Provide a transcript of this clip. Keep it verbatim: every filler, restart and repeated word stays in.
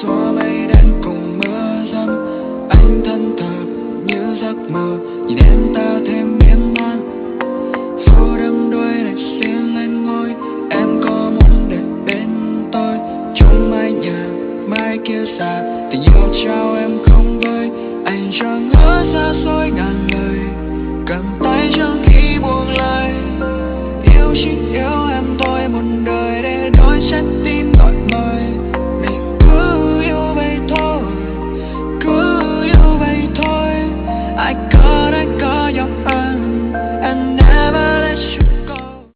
xóa mây đen cùng mưa dầm, anh thân thờ như giấc mơ.